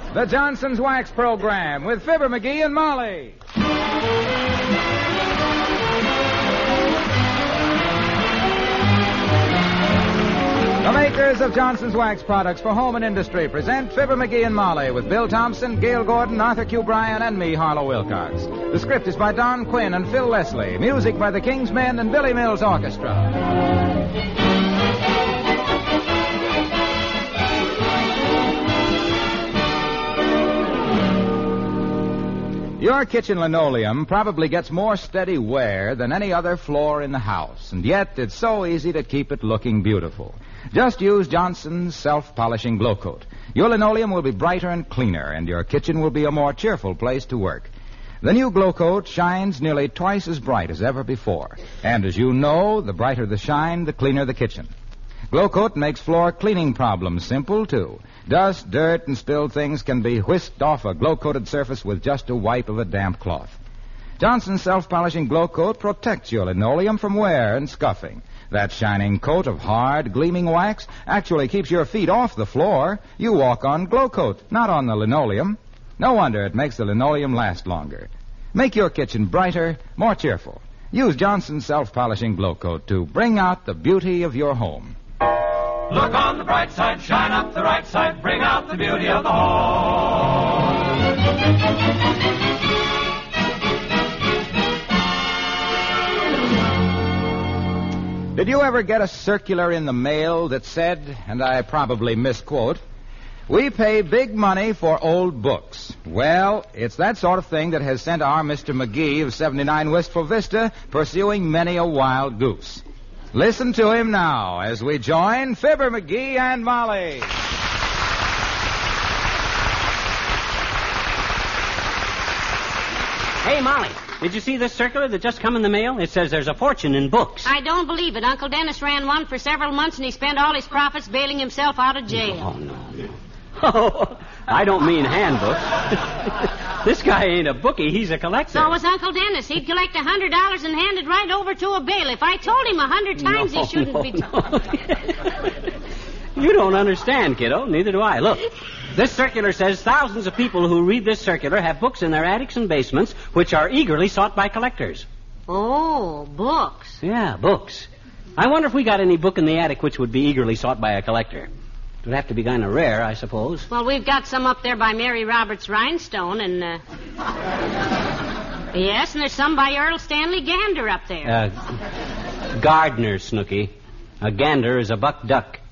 The Johnson's Wax Program with Fibber McGee and Molly. The makers of Johnson's Wax products for home and industry present Fibber McGee and Molly with Bill Thompson, Gail Gordon, Arthur Q. Bryan, and me, Harlow Wilcox. The script is by Don Quinn and Phil Leslie. Music by the King's Men and Billy Mills Orchestra. Your kitchen linoleum probably gets more steady wear than any other floor in the house, and yet it's so easy to keep it looking beautiful. Just use Johnson's self-polishing Glow Coat. Your linoleum will be brighter and cleaner, and your kitchen will be a more cheerful place to work. The new Glow Coat shines nearly twice as bright as ever before, and as you know, the brighter the shine, the cleaner the kitchen. Glow Coat makes floor cleaning problems simple, too. Dust, dirt, and spilled things can be whisked off a glow-coated surface with just a wipe of a damp cloth. Johnson's self-polishing Glow Coat protects your linoleum from wear and scuffing. That shining coat of hard, gleaming wax actually keeps your feet off the floor. You walk on Glow Coat, not on the linoleum. No wonder it makes the linoleum last longer. Make your kitchen brighter, more cheerful. Use Johnson's self-polishing Glow Coat to bring out the beauty of your home. Look on the bright side, shine up the right side, bring out the beauty of the home. Did you ever get a circular in the mail that said, and I probably misquote, "We pay big money for old books"? Well, it's that sort of thing that has sent our Mr. McGee of 79 Wistful Vista pursuing many a wild goose. Listen to him now as we join Fibber McGee and Molly. Hey, Molly, did you see this circular that just come in the mail? It says there's a fortune in books. I don't believe it. Uncle Dennis ran one for several months, and he spent all his profits bailing himself out of jail. Oh, no. Oh, I don't mean handbooks. This guy ain't a bookie. He's a collector. So was Uncle Dennis. He'd collect $100 and hand it right over to a bailiff. I told him 100 times he shouldn't be told. You don't understand, kiddo. Neither do I. Look, this circular says thousands of people who read this circular have books in their attics and basements which are eagerly sought by collectors. Oh, books. Yeah, books. I wonder if we got any book in the attic which would be eagerly sought by a collector. It would have to be kind of rare, I suppose. Well, we've got some up there by Mary Roberts Rhinestone, and, yes, and there's some by Earl Stanley Gander up there. Gardner, Snooky. A gander is a buck duck.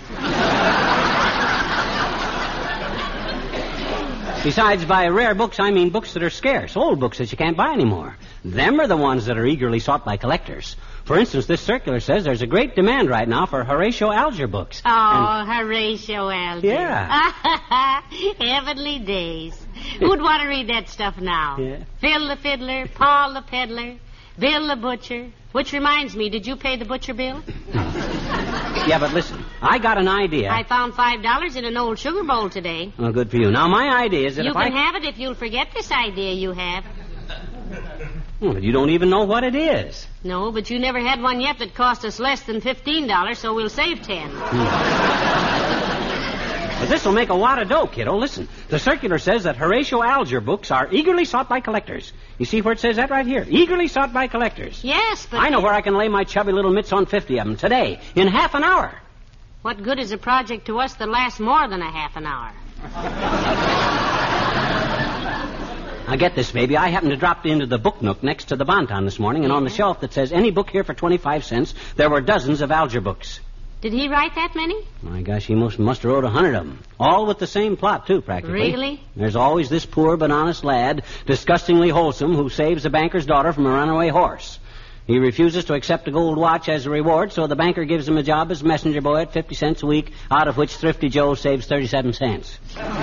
Besides, by rare books, I mean books that are scarce, old books that you can't buy anymore. Them are the ones that are eagerly sought by collectors. For instance, this circular says there's a great demand right now for Horatio Alger books. Oh, Horatio Alger. Yeah. Heavenly days. Who'd want to read that stuff now? Yeah. Phil the Fiddler, Paul the Peddler, Bill the Butcher. Which reminds me, did you pay the butcher bill? Yeah, but listen, I got an idea. I found $5 in an old sugar bowl today. Well, good for you. Now, my idea is that you if can have it if you'll forget this idea you have. Well, you don't even know what it is. No, but you never had one yet that cost us less than $15, so we'll save 10. But this will make a lot of dough, kiddo. Listen, the circular says that Horatio Alger books are eagerly sought by collectors. You see where it says that right here? Eagerly sought by collectors. Yes, but... I know where I can lay my chubby little mitts on 50 of them today, in half an hour. What good is a project to us that lasts more than a half an hour? Now, get this, baby. I happened to drop into the book nook next to the Bonton this morning, and on the shelf that says any book here for 25 cents, there were dozens of Alger books. Did he write that many? My gosh, he must have wrote 100 of them. All with the same plot, too, practically. Really? There's always this poor but honest lad, disgustingly wholesome, who saves a banker's daughter from a runaway horse. He refuses to accept a gold watch as a reward, so the banker gives him a job as messenger boy at 50 cents a week, out of which Thrifty Joe saves 37 cents.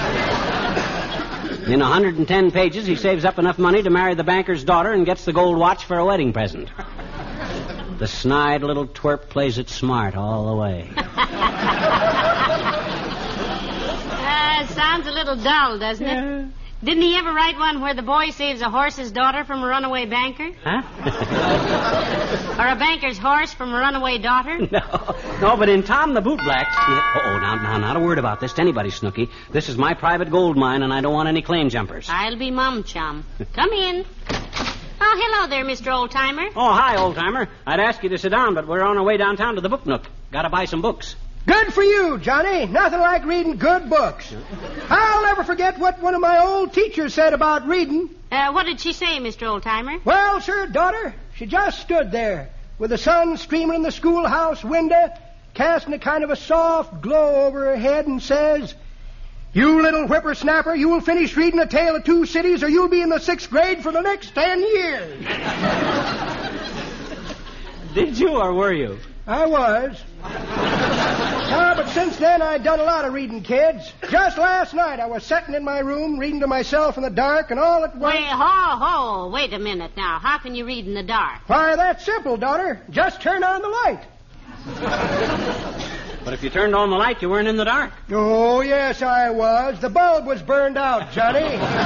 In 110 pages, he saves up enough money to marry the banker's daughter and gets the gold watch for a wedding present. The snide little twerp plays it smart all the way. Sounds a little dull, doesn't it? Didn't he ever write one where the boy saves a horse's daughter from a runaway banker? Huh? Or a banker's horse from a runaway daughter? No, but in Tom the Bootblack... Now, not a word about this to anybody, Snooky. This is my private gold mine, and I don't want any claim jumpers. I'll be Mum Chum. Come in. Oh, hello there, Mr. Oldtimer. Oh, hi, old-timer. I'd ask you to sit down, but we're on our way downtown to the Book Nook. Gotta buy some books. Good for you, Johnny. Nothing like reading good books. I'll never forget what one of my old teachers said about reading. What did she say, Mr. Oldtimer? Well, sir, daughter, she just stood there with the sun streaming in the schoolhouse window, casting a kind of a soft glow over her head, and says, "You little whippersnapper, you will finish reading A Tale of Two Cities, or you'll be in the 6th grade for the next 10 years. Did you, or were you? I was. But since then, I've done a lot of reading, kids. Just last night, I was sitting in my room reading to myself in the dark, and all at once... Wait a minute now. How can you read in the dark? Why, that's simple, daughter. Just turn on the light. But if you turned on the light, you weren't in the dark. Oh, yes, I was. The bulb was burned out, Johnny.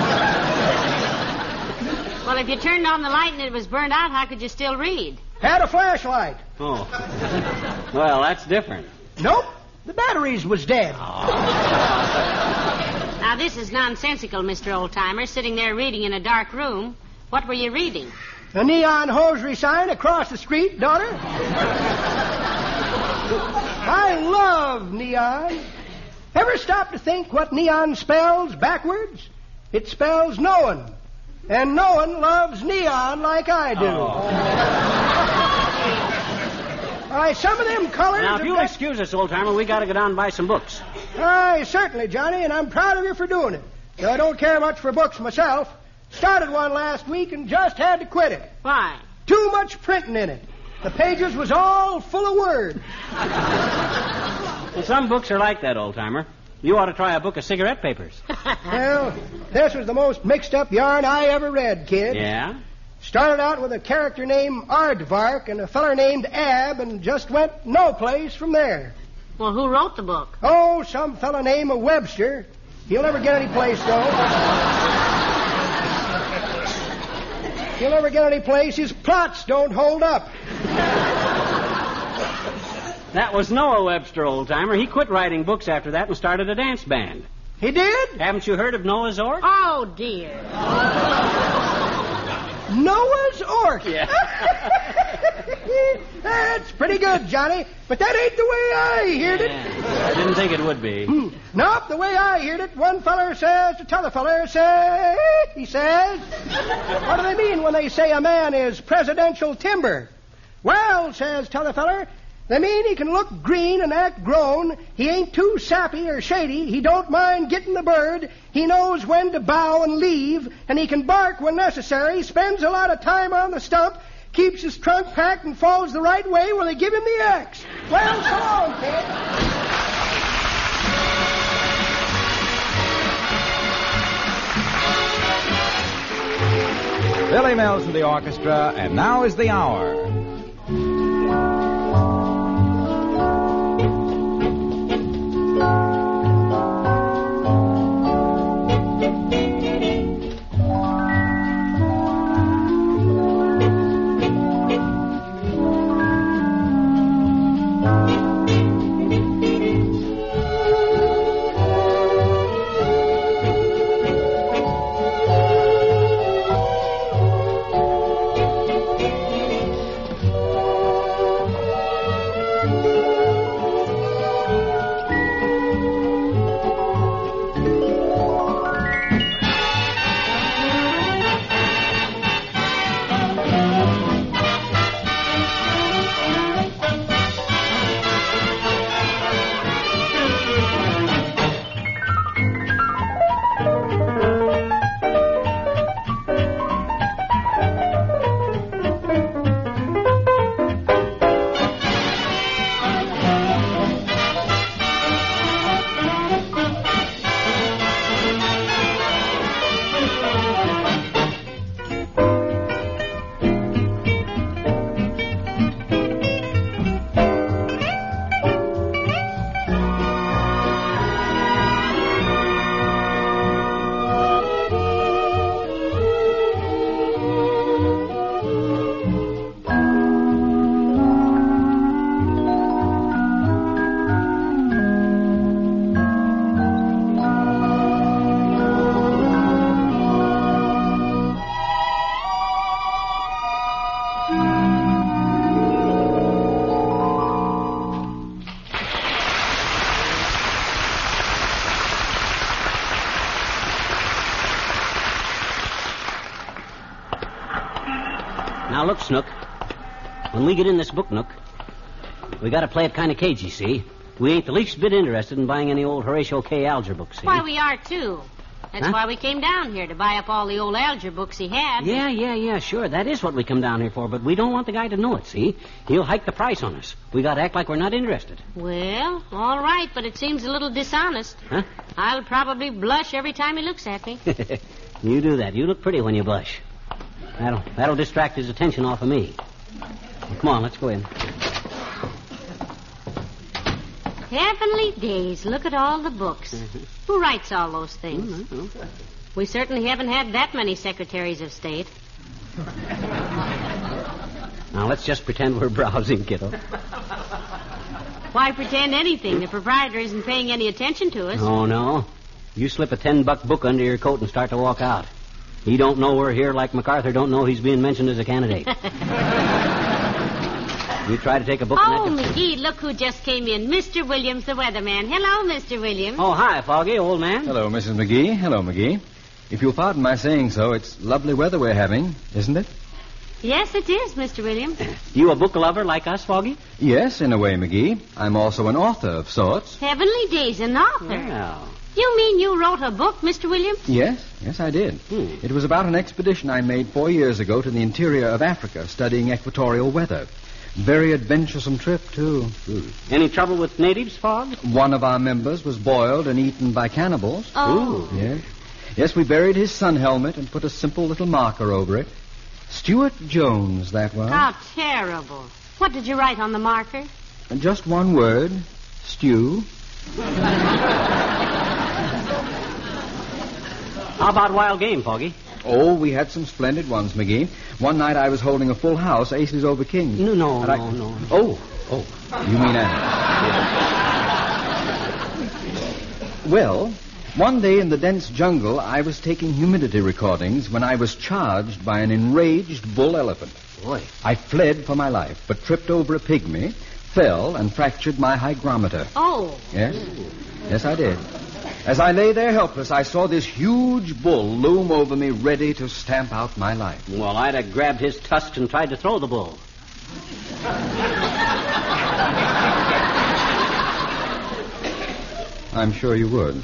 Well, if you turned on the light and it was burned out, how could you still read? Had a flashlight. Oh. Well, that's different. Nope. The batteries was dead. Now, this is nonsensical, Mr. Oldtimer, sitting there reading in a dark room. What were you reading? A neon hosiery sign across the street, daughter. I love neon. Ever stop to think what neon spells backwards? It spells knowing. And no one loves neon like I do. Why, some of them colors... Now, if you'll excuse us, old-timer, we got to go down and buy some books. Aye, certainly, Johnny, and I'm proud of you for doing it. Though I don't care much for books myself. Started one last week and just had to quit it. Why? Too much printing in it. The pages was all full of words. Well, some books are like that, old-timer. You ought to try a book of cigarette papers. Well, this was the most mixed-up yarn I ever read, kid. Yeah? Started out with a character named Aardvark and a feller named Ab, and just went no place from there. Well, who wrote the book? Oh, some fella named Webster. He'll never get any place, though. He'll never get any place. His plots don't hold up. That was Noah Webster, old-timer. He quit writing books after that and started a dance band. He did? Haven't you heard of Noah's Ark? Oh, dear. Noah's Ark? Yeah. That's pretty good, Johnny. But that ain't the way I heard it. I didn't think it would be. Nope, the way I heard it, one feller says to t'other feller, say, he says, what do they mean when they say a man is presidential timber? Well, says t'other feller, they mean he can look green and act grown. He ain't too sappy or shady. He don't mind getting the bird. He knows when to bow and leave. And he can bark when necessary. Spends a lot of time on the stump. Keeps his trunk packed and falls the right way when they give him the axe. Well, so long, kid. Billy Mills and the orchestra, and now is the hour. Now, look, Snook. When we get in this book nook, we got to play it kind of cagey, see? We ain't the least bit interested in buying any old Horatio K. Alger books, see? Why, we are, too. That's why we came down here, to buy up all the old Alger books he had. Yeah, sure. That is what we come down here for, but we don't want the guy to know it, see? He'll hike the price on us. We got to act like we're not interested. Well, all right, but it seems a little dishonest. Huh? I'll probably blush every time he looks at me. You do that. You look pretty when you blush. That'll distract his attention off of me. Well, come on, let's go in. Heavenly days, look at all the books. Mm-hmm. Who writes all those things? Mm-hmm. We certainly haven't had that many secretaries of state. Now, let's just pretend we're browsing, kiddo. Why pretend anything? The proprietor isn't paying any attention to us. Oh, no. You slip a $10 book under your coat and start to walk out. He don't know we're here like MacArthur don't know he's being mentioned as a candidate. You try to take a book... Oh, McGee, look who just came in. Mr. Williams, the weatherman. Hello, Mr. Williams. Oh, hi, Foggy, old man. Hello, Mrs. McGee. Hello, McGee. If you'll pardon my saying so, it's lovely weather we're having, isn't it? Yes, it is, Mr. Williams. You a book lover like us, Foggy? Yes, in a way, McGee. I'm also an author of sorts. Heavenly days, an author. Well... You mean you wrote a book, Mr. Williams? Yes, I did. It was about an expedition I made 4 years ago to the interior of Africa, studying equatorial weather. Very adventuresome trip, too. Any trouble with natives, Fog? One of our members was boiled and eaten by cannibals. Oh. Yes, we buried his sun helmet and put a simple little marker over it. Stuart Jones, that was. How terrible. What did you write on the marker? Just one word. Stew. How about wild game, Foggy? Oh, we had some splendid ones, McGee. One night I was holding a full house, aces over kings. No. Oh, you mean animals. Well, one day in the dense jungle, I was taking humidity recordings when I was charged by an enraged bull elephant. Boy. I fled for my life, but tripped over a pygmy, fell, and fractured my hygrometer. Oh. Yes, I did. As I lay there helpless, I saw this huge bull loom over me, ready to stamp out my life. Well, I'd have grabbed his tusks and tried to throw the bull. I'm sure you would.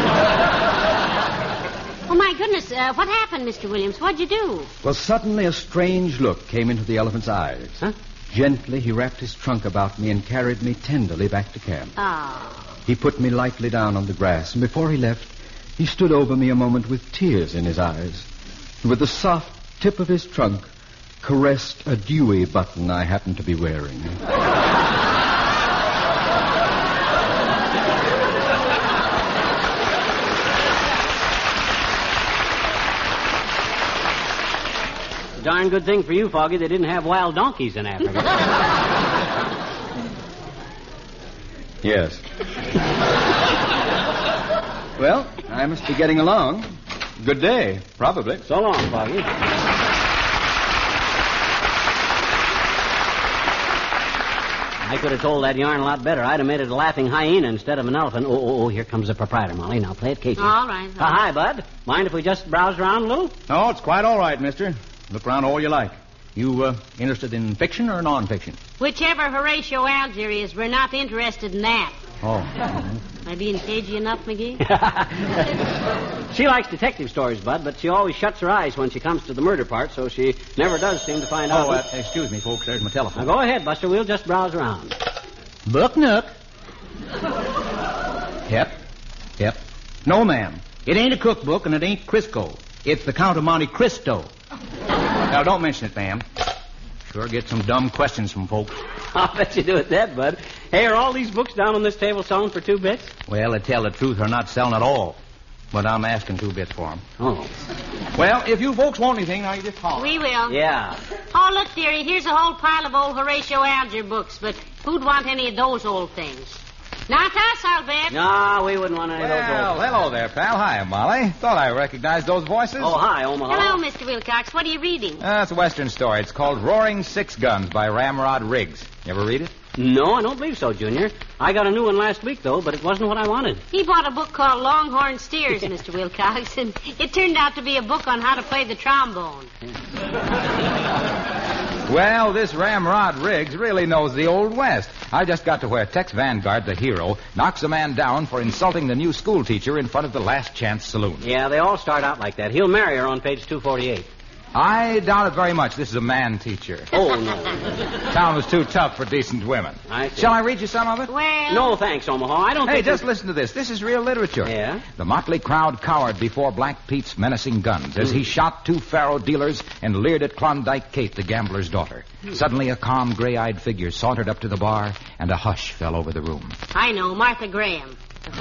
Oh, my goodness. What happened, Mr. Williams? What'd you do? Well, suddenly a strange look came into the elephant's eyes. Huh? Gently, he wrapped his trunk about me and carried me tenderly back to camp. Oh. He put me lightly down on the grass, and before he left, he stood over me a moment with tears in his eyes. And with the soft tip of his trunk, caressed a dewy button I happened to be wearing. Darn good thing for you, Foggy, they didn't have wild donkeys in Africa. Yes. Well, I must be getting along. Good day, probably. So long, Foggy. I could have told that yarn a lot better. I'd have made it a laughing hyena instead of an elephant. Oh, here comes the proprietor, Molly. Now play it cagey. All right. Hi, Bud. Mind if we just browse around a little? No, it's quite all right, mister. Look around all you like. You interested in fiction or non-fiction? Whichever Horatio Alger is, we're not interested in that. Oh. Am I being cagey enough, McGee? She likes detective stories, Bud, but she always shuts her eyes when she comes to the murder part, so she never does seem to find out. Oh, excuse me, folks. There's my telephone. Now, go ahead, Buster. We'll just browse around. Book Nook. Yep. No, ma'am. It ain't a cookbook, and it ain't Crisco. It's the Count of Monte Cristo. Now, don't mention it, ma'am. Sure get some dumb questions from folks. I'll bet you do it that, Bud. Hey, are all these books down on this table selling for 2 bits? Well, to tell the truth, they're not selling at all. But I'm asking 2 bits for them. Oh. Well, if you folks want anything, now you just call. We will. Yeah. Oh, look, dearie, here's a whole pile of old Horatio Alger books, but who'd want any of those old things? Not us, I'll bet. No, we wouldn't want any of those. Well, hello there, pal. Hi, Molly. Thought I recognized those voices. Oh, hi, Omaha. Hello, Mr. Wilcox. What are you reading? It's a Western story. It's called Roaring Six Guns by Ramrod Riggs. You ever read it? No, I don't believe so, Junior. I got a new one last week, though, but it wasn't what I wanted. He bought a book called Longhorn Steers, Mr. Wilcox, and it turned out to be a book on how to play the trombone. Well, this Ramrod Riggs really knows the Old West. I just got to where Tex Vanguard, the hero, knocks a man down for insulting the new school teacher in front of the Last Chance Saloon. Yeah, they all start out like that. He'll marry her on page 248. I doubt it very much. This is a man teacher. Oh, no. Town was too tough for decent women. I see. Shall I read you some of it? Well... No, thanks, Omaha. I don't Hey, think... just listen to this. This is real literature. Yeah? The motley crowd cowered before Black Pete's menacing guns as he shot two faro dealers and leered at Klondike Kate, the gambler's daughter. Suddenly, a calm, gray-eyed figure sauntered up to the bar, and a hush fell over the room. I know, Martha Graham.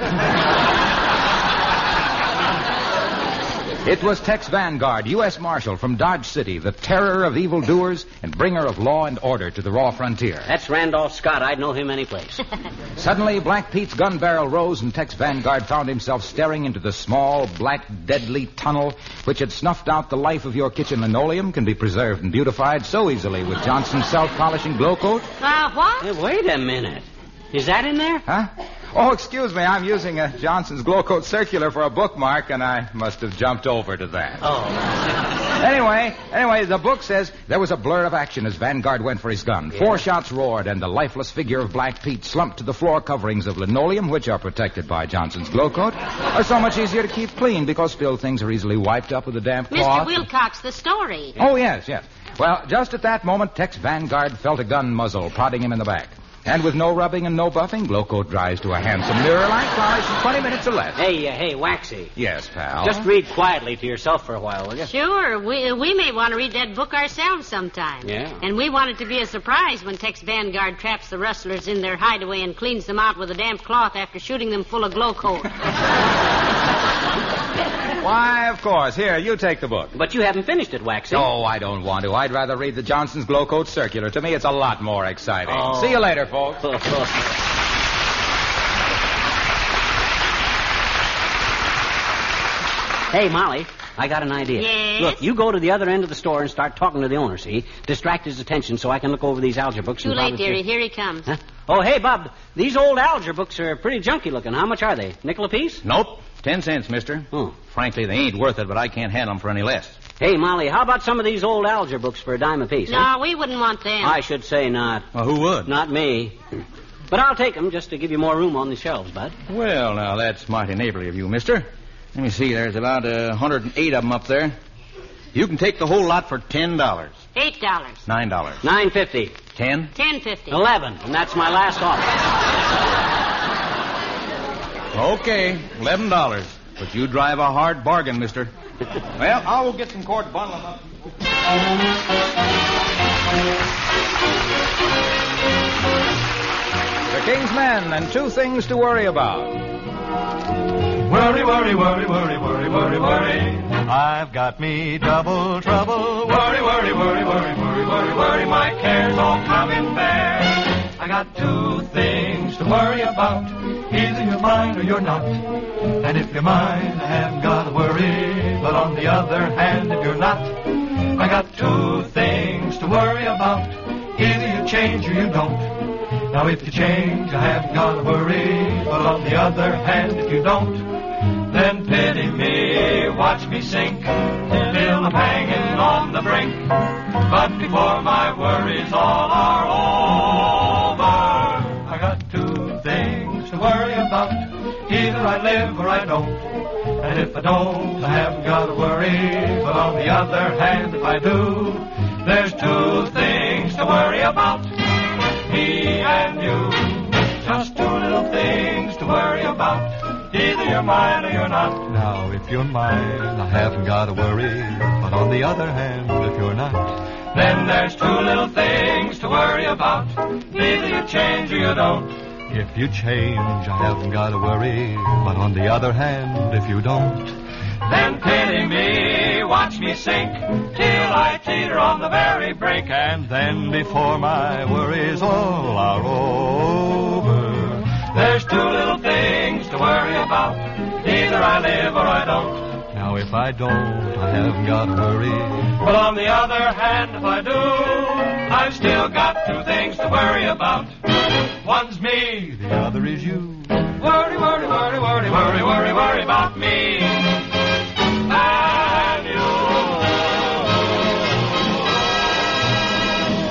It was Tex Vanguard, U.S. Marshal from Dodge City, the terror of evildoers and bringer of law and order to the raw frontier. That's Randolph Scott. I'd know him any place. Suddenly, Black Pete's gun barrel rose, and Tex Vanguard found himself staring into the small, black, deadly tunnel which had snuffed out the life of your kitchen linoleum, can be preserved and beautified so easily with Johnson's self-polishing glow coat. What? Hey, wait a minute. Is that in there? Huh? Oh, excuse me. I'm using a Johnson's Glow Coat circular for a bookmark, and I must have jumped over to that. Oh. Anyway, the book says there was a blur of action as Vanguard went for his gun. 4 shots roared, and the lifeless figure of Black Pete slumped to the floor coverings of linoleum, which are protected by Johnson's Glow Coat, are so much easier to keep clean because spilled things are easily wiped up with a damp cloth. Mr. Wilcox, the story. Oh, yes. Well, just at that moment, Tex Vanguard felt a gun muzzle prodding him in the back. And with no rubbing and no buffing, Glow Coat dries to a handsome mirror-like polish in 20 minutes or less. Hey, Waxy. Yes, pal. Just read quietly to yourself for a while, will you? Sure. We may want to read that book ourselves sometime. Yeah. And we want it to be a surprise when Tex Vanguard traps the rustlers in their hideaway and cleans them out with a damp cloth after shooting them full of Glow Coat. Why, of course. Here, you take the book. But you haven't finished it, Waxy. Oh, I don't want to. I'd rather read the Johnson's Glow Coat circular. To me, it's a lot more exciting. Oh. See you later, folks. Hey, Molly, I got an idea. Yes? Look, you go to the other end of the store and start talking to the owner, see? Distract his attention so I can look over these algebra books. Too and late, probably... dearie. Here he comes. Huh? Oh, hey, Bob, these old algebra books are pretty junky looking. How much are they? Nickel apiece? Nope. 10 cents, mister. Oh. Frankly, they ain't worth it, but I can't handle them for any less. Hey, Molly, how about some of these old algebra books for a dime apiece? No, we wouldn't want them. I should say not. Well, who would? Not me. But I'll take them just to give you more room on the shelves, Bud. Well, now, that's mighty neighborly of you, mister. Let me see. There's about 108 of them up there. You can take the whole lot for $10. $8. $9. $9.50. 10. $10.50. $11, and that's my last offer. Okay, $11. But you drive a hard bargain, mister. Well, I'll go get some cord, bundle them up. The King's Men and 2 things to worry about. Worry, worry, worry, worry, worry, worry, worry. I've got me double trouble. Worry, worry, worry, worry, worry, worry, worry. My cares all come in bear. I got 2 things to worry about. Either you're mine or you're not. And if you're mine, I haven't got to worry. But on the other hand, if you're not, I got 2 things to worry about. Either you change or you don't. Now if you change, I haven't got to worry. But on the other hand, if you don't, then pity me, watch me sink, till I'm hanging on the brink. But before my worries all are over, I got 2 things to worry about. Either I live or I don't. And if I don't, I haven't got to worry. But on the other hand, if I do, there's 2 things to worry about. Me and you, just 2 little things to worry about. Either you're mine or you're not. Now, if you're mine, I haven't got to worry. But on the other hand, if you're not, then there's 2 little things to worry about. Either you change or you don't. If you change, I haven't got to worry. But on the other hand, if you don't, then pity me, watch me sink, till I teeter on the very brink. And then before my worries all are over, there's 2 little things to worry about. Either I live or I don't. Now if I don't, I haven't got to worry. But on the other hand, if I do, I've still got 2 things to worry about. One's me, the other is you. Worry, worry, worry, worry, worry, worry, worry about me and you.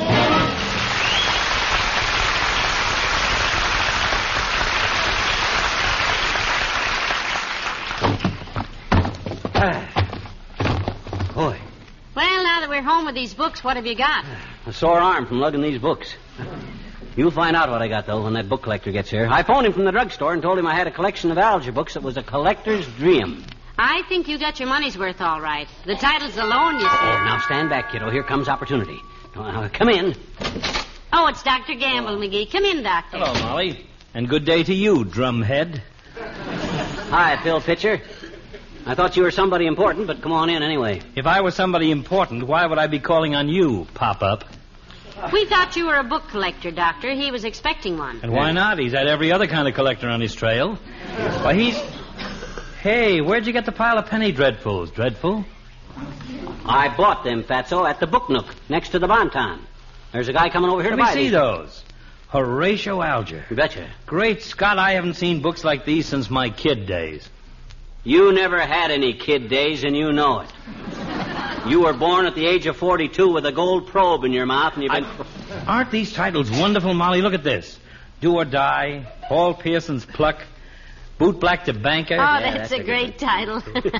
Boy, Well, now that we're home with these books, what have you got? a sore arm from lugging these books. You'll find out what I got, though, when that book collector gets here. I phoned him from the drugstore and told him I had a collection of algebra books that was a collector's dream. I think you got your money's worth all right. The titles alone, you see. Oh, now stand back, kiddo. Here comes opportunity. Come in. Oh, it's Dr. Gamble, McGee. Come in, Doctor. Hello, Molly. And good day to you, drumhead. Hi, Phil Pitcher. I thought you were somebody important, but come on in anyway. If I were somebody important, why would I be calling on you, Pop-Up? We thought you were a book collector, Doctor. He was expecting one. And why not? He's had every other kind of collector on his trail. Why, Hey, where'd you get the pile of penny dreadfuls, Dreadful? I bought them, Fatso, at the Book Nook, next to the Bonton. There's a guy coming over here to buy Let me see these. those. Horatio Alger. You betcha. Great Scott, I haven't seen books like these since my kid days. You never had any kid days, and you know it. You were born at the age of 42 with a gold probe in your mouth, and you've been... Aren't these titles wonderful, Molly? Look at this. Do or Die, Paul Pearson's Pluck, Boot Black to Banker. Oh, that's a great title.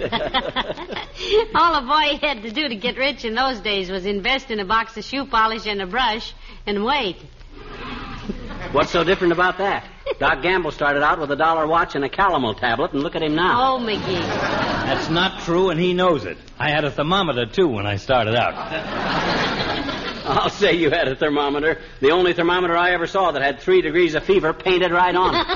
All a boy had to do to get rich in those days was invest in a box of shoe polish and a brush and wait. What's so different about that? Doc Gamble started out with a $1 watch and a calomel tablet, and look at him now. Oh, McGee. That's not true, and he knows it. I had a thermometer, too, when I started out. I'll say you had a thermometer. The only thermometer I ever saw that had 3 degrees of fever painted right on it.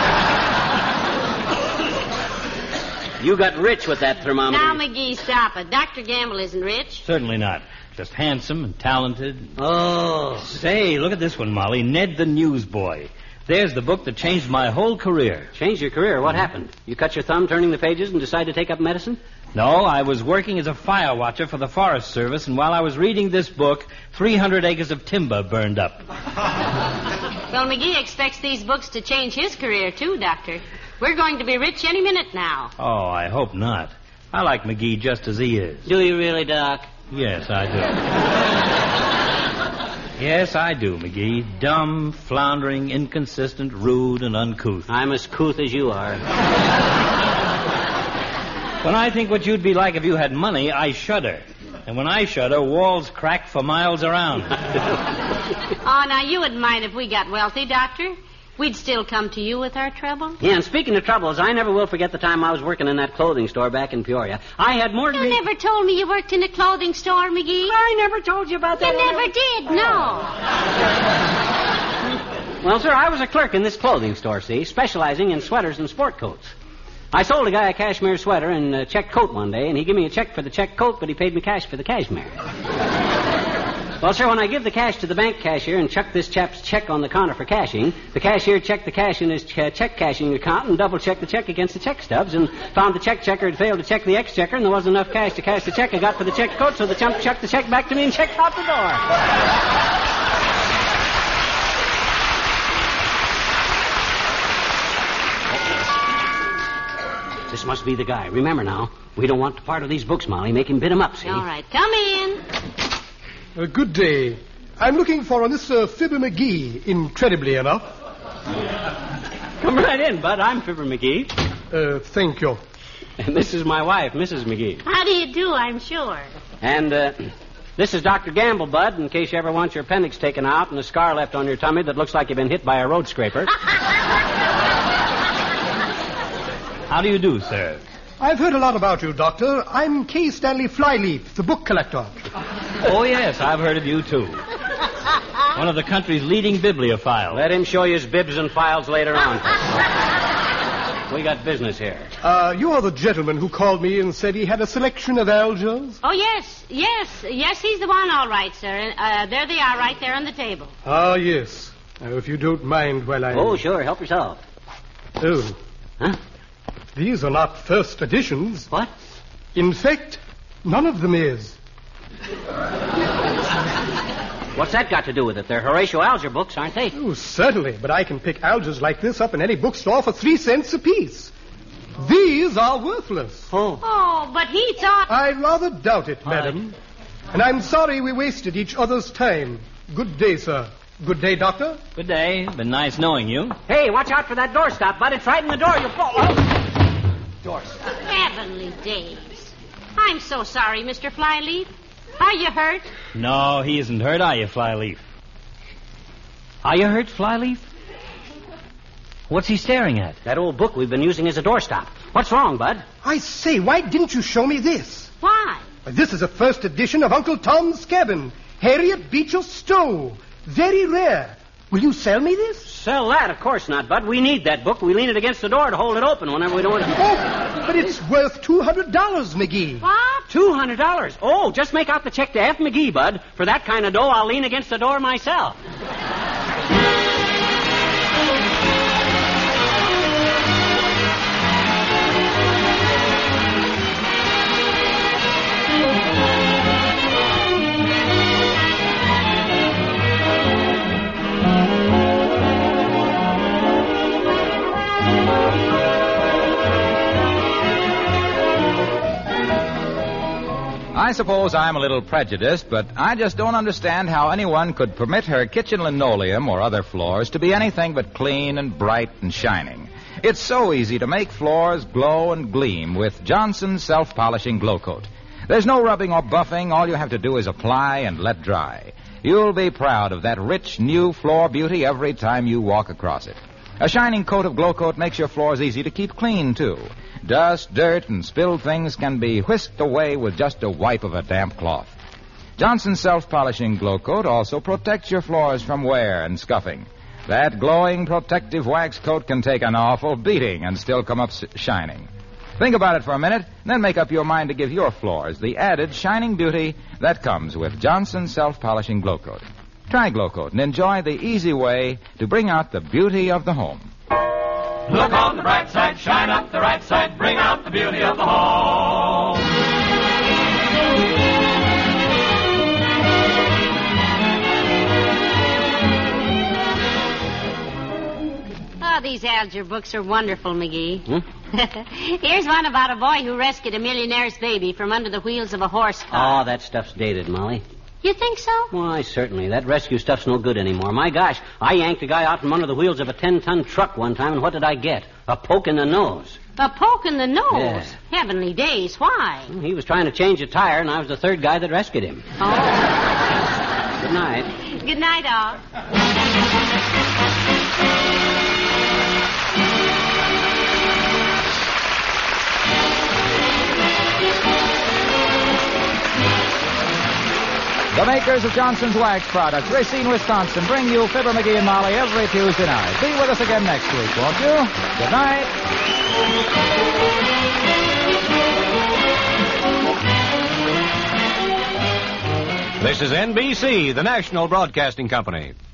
You got rich with that thermometer. Now, McGee, stop it. Dr. Gamble isn't rich. Certainly not. Just handsome and talented. Oh. Say, look at this one, Molly. Ned the Newsboy. There's the book that changed my whole career. Changed your career? What happened? You cut your thumb turning the pages and decided to take up medicine? No, I was working as a fire watcher for the Forest Service, and while I was reading this book, 300 acres of timber burned up. Well, McGee expects these books to change his career, too, Doctor. We're going to be rich any minute now. Oh, I hope not. I like McGee just as he is. Do you really, Doc? Yes, I do. Yes, I do, McGee. Dumb, floundering, inconsistent, rude, and uncouth. I'm as couth as you are. When I think what you'd be like if you had money, I shudder. And when I shudder, walls crack for miles around. Oh, now, you wouldn't mind if we got wealthy, Doctor. We'd still come to you with our trouble. Yeah, and speaking of troubles, I never will forget the time I was working in that clothing store back in Peoria. I had more than... You never told me you worked in a clothing store, McGee. I never told you about that. You never did, no. Well, sir, I was a clerk in this clothing store, see, specializing in sweaters and sport coats. I sold a guy a cashmere sweater and a check coat one day, and he gave me a check for the check coat, but he paid me cash for the cashmere. Well, sir, when I give the cash to the bank cashier and chuck this chap's check on the counter for cashing, the cashier checked the cash in his check cashing account and double-checked the check against the check stubs and found the check checker had failed to check the exchequer and there wasn't enough cash to cash the check I got for the check coat, so the chump chucked the check back to me and checked out the door. This must be the guy. Remember now, we don't want to part of these books, Molly. Make him bid 'em up, see? All right, come in. Good day. I'm looking for a Miss Fibber McGee, incredibly enough. Come right in, Bud. I'm Fibber McGee. Thank you. And this is my wife, Mrs. McGee. How do you do, I'm sure. And this is Dr. Gamble, Bud, in case you ever want your appendix taken out and a scar left on your tummy that looks like you've been hit by a road scraper. How do you do, sir? I've heard a lot about you, Doctor. I'm K. Stanley Flyleaf, the book collector. Oh, yes, I've heard of you, too. One of the country's leading bibliophiles. Let him show you his bibs and files later on. We got business here. You are the gentleman who called me and said he had a selection of algers? Oh, yes, he's the one, all right, sir. There they are, right there on the table. Ah, yes. If you don't mind while I... Oh, sure, help yourself. Oh. Huh? These are not first editions. What? In fact, none of them is. What's that got to do with it? They're Horatio Alger books, aren't they? Oh, certainly, but I can pick algers like this up in any bookstore for 3 cents apiece. These are worthless. Oh, but he thought... I rather doubt it, madam. And I'm sorry we wasted each other's time. Good day, sir. Good day, Doctor. Good day. Been nice knowing you. Hey, watch out for that doorstop, Bud. It's right in the door. You'll fall. Oh. Doorstop. Heavenly days. I'm so sorry, Mr. Flyleaf. Are you hurt? No, he isn't hurt, are you, Flyleaf? Are you hurt, Flyleaf? What's he staring at? That old book we've been using as a doorstop. What's wrong, Bud? I say, why didn't you show me this? Why? This is a first edition of Uncle Tom's Cabin. Harriet Beecher Stowe. Very rare. Will you sell me this? Sell that? Of course not, Bud. We need that book. We lean it against the door to hold it open whenever we don't... Oh, but it's worth $200, McGee. What? $200? Oh, just make out the check to F. McGee, Bud. For that kind of dough, I'll lean against the door myself. I suppose I'm a little prejudiced, but I just don't understand how anyone could permit her kitchen linoleum or other floors to be anything but clean and bright and shining. It's so easy to make floors glow and gleam with Johnson's self-polishing glow coat. There's no rubbing or buffing. All you have to do is apply and let dry. You'll be proud of that rich, new floor beauty every time you walk across it. A shining coat of glow coat makes your floors easy to keep clean, too. Dust, dirt, and spilled things can be whisked away with just a wipe of a damp cloth. Johnson's self-polishing glow coat also protects your floors from wear and scuffing. That glowing protective wax coat can take an awful beating and still come up shining. Think about it for a minute, and then make up your mind to give your floors the added shining beauty that comes with Johnson's self-polishing glow coat. Try glow coat and enjoy the easy way to bring out the beauty of the home. Look on the bright side, shine up the right side, bring out the beauty of the home. Oh, these algebra books are wonderful, McGee. Here's one about a boy who rescued a millionaire's baby from under the wheels of a horse car. Oh, that stuff's dated, Molly. You think so? Why, certainly. That rescue stuff's no good anymore. My gosh, I yanked a guy out from under the wheels of a 10-ton truck one time, and what did I get? A poke in the nose. A poke in the nose? Yeah. Heavenly days, why? He was trying to change a tire, and I was the third guy that rescued him. Oh. Good night. Good night, all. The makers of Johnson's Wax Products, Racine, Wisconsin, bring you Fibber, McGee, and Molly every Tuesday night. Be with us again next week, won't you? Good night. This is NBC, the national broadcasting company.